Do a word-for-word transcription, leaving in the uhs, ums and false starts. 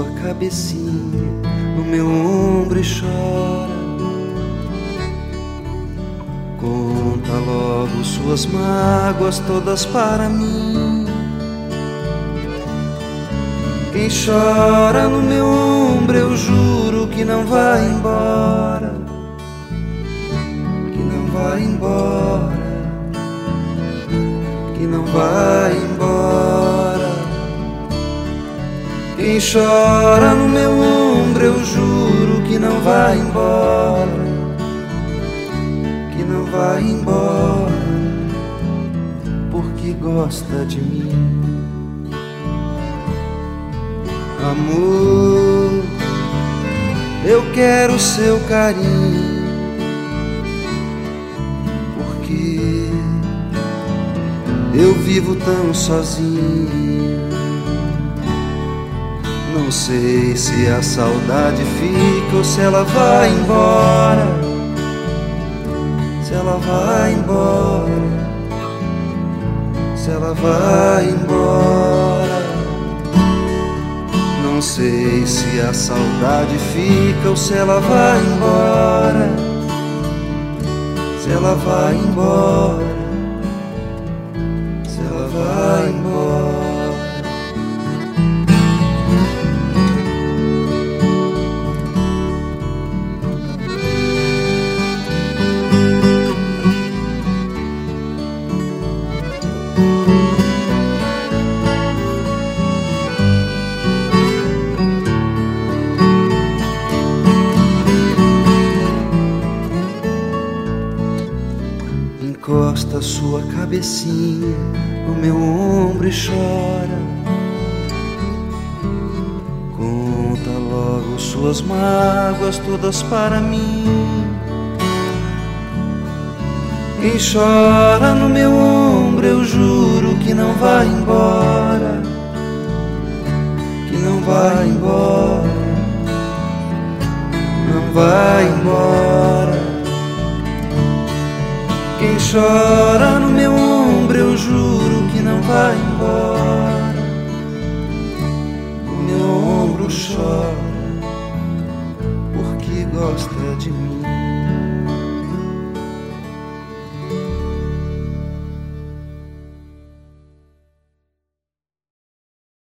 sua cabecinha no meu ombro e chora. Conta logo suas mágoas todas para mim. Quem chora no meu ombro, eu juro que não vai embora, que não vai embora, que não vai embora. Quem chora no meu ombro, eu juro que não vai embora, que não vai embora, porque gosta de mim. Amor, eu quero seu carinho, porque eu vivo tão sozinho. Não sei se a saudade fica ou se ela vai embora, se ela vai embora, se ela vai embora. Não sei se a saudade fica ou se ela vai embora, se ela vai embora, se ela vai embora. Encosta sua cabecinha no meu ombro e chora. Conta logo suas mágoas todas para mim. Quem chora no meu ombro, eu juro que não vai embora, que não vai embora, não vai embora. Quem chora no meu ombro, eu juro que não vai embora. O meu ombro chora porque gosta de mim.